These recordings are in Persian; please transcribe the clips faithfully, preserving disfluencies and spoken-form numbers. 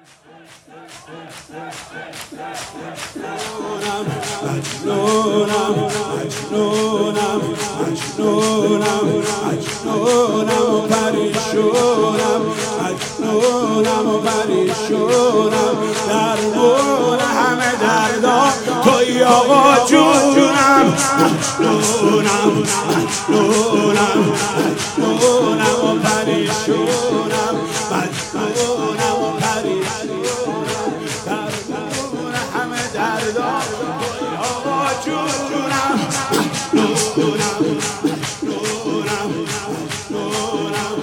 مجنونم مجنونم مجنونم مجنونم و پریشونم مجنونم و پریشونم درمون همه دردا توی آقا جونم مجنونم مجنونم مجنونم و پریشونم مجنونم و پریشونم درمون همه دردا توی آقا جونم مجنونم مجنونم مجنونم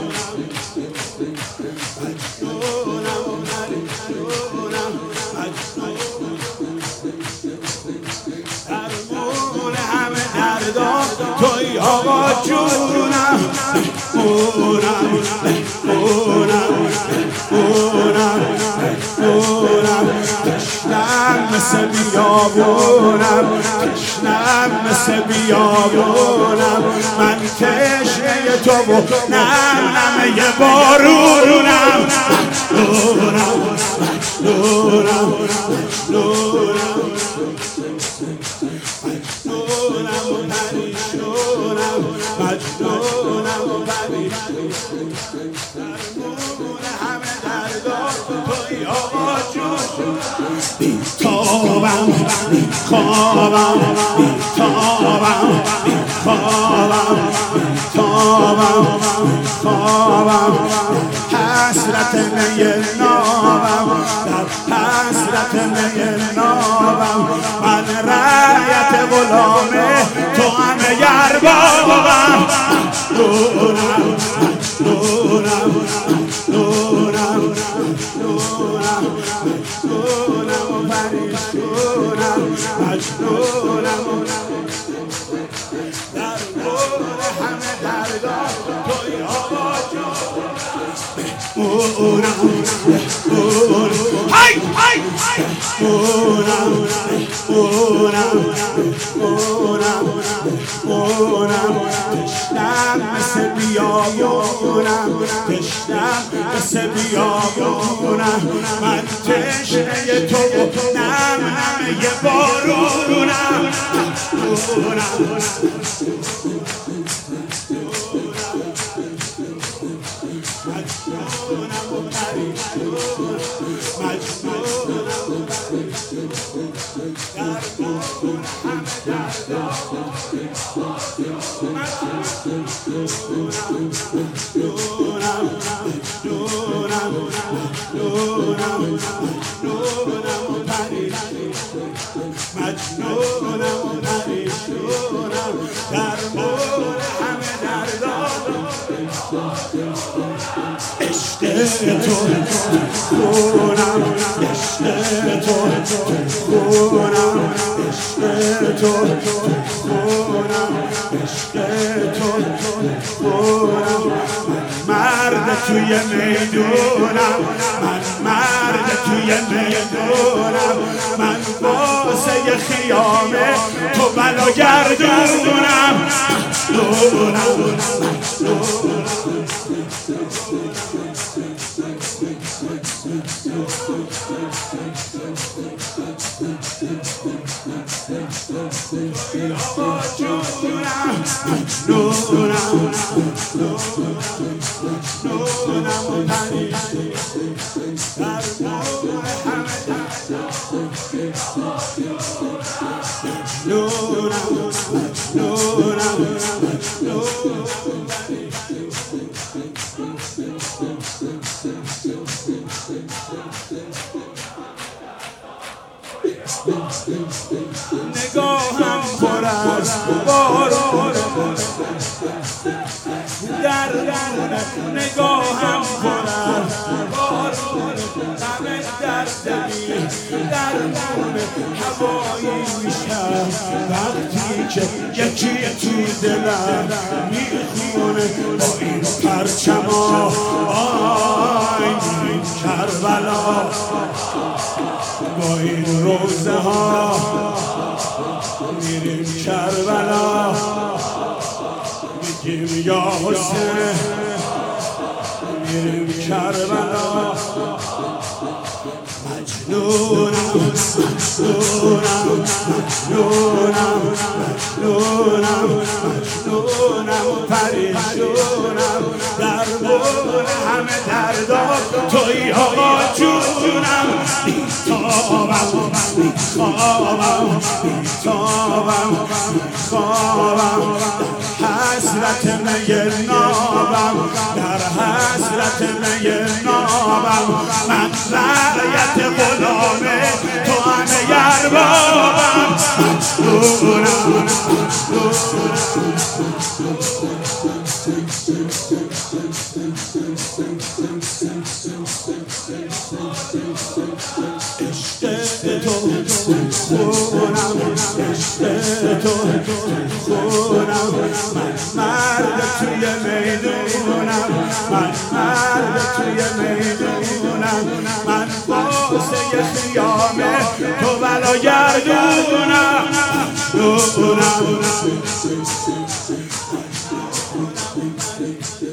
مجنونم و پریشونم درمون همه دردا توی آقا جونم مونم مونم مونم مونم تشنم مثل بیابونم تشنم مثل بیابونم من تشنه تو و نم نمه بارونم مجنونم مجنونم مجنونم مجنونم و پریشونم مجنونم و پریشونم درمون همه دردا توی آقا جون بیتابم بیخوابم بیتابم بیخوابم بیتابم بیخوابم حسرت می نابم در حسرت می نابم من رعیت غلام تو همه اربابم مجنونم مجنونم مجنونم مجنونم مجنونم و پریشونم مجنونم درمون همه دردا توی آقا جون مونم مونم های های مونم مونم مونم مونم تشنم مثل بیابونم تشنم مثل بیابونم من تشنه تو و نم نمه بارونم مونم مجنونم و پریشونم مجنونم و پریشونم درمون همه دردا مجنونم مجنونم مجنونم مجنونم مجنونم و پریشونم مجنونم و پریشونم درمون همه دردا عشق تو خونم عشق تو خونم عشق تو خونم عشق تو خونم من مرد توی میدونم من مرد توی میدونم من واسه خیامه تو بلا گردونم مجنونم مجنونم آقا جونم مجنونم مجنونم و پریشونم درمون همه دردا مجنونم مجنونم مجنونم نگاهم پر از بارون درمونه نگاهم پر از بارون غم دردی درمونه هوایی میشم وقتی که یکی تو دلم میخونه با این پرچما آی این کربلا با این روزه ها میریم کربلا میگیم یا حسین میریم کربلا نونم نونم نونم نونم نونم پریشونم دربون همه دردام توی آقا جونم بیتابم بیخوابم بیتابم خوابم حسرت می نابم در حسرت می نابم من رعیت غلام تو همه اربابم نونم عشق تو خونم عشق تو خونم من مرد توی میدونم من مرد توی میدونم من واسه خیامه تو بلا گردونم نونم